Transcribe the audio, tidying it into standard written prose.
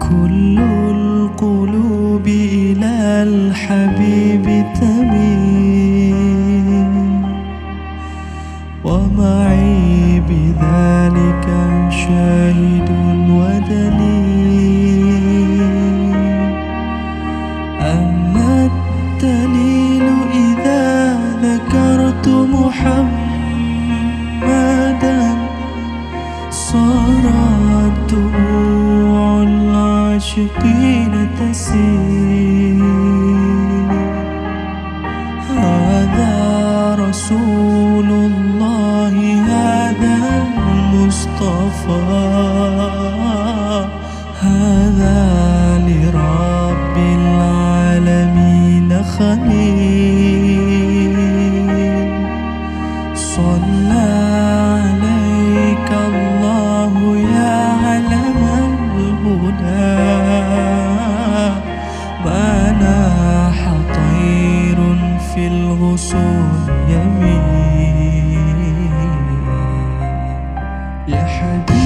كل القلوب إلى الحبيب تميل، ومعي بذلك شاهد ودليل، أما الدليل إذا ذكرت محمدا صارت دموع العاشقين تسيل. هذا رسول الله، هذا المصطفى، هذا لرب العالمين خليل. صلى عليك الله يا علم الهدى، ما ناح طير في الغصون يمين. يا حبيبي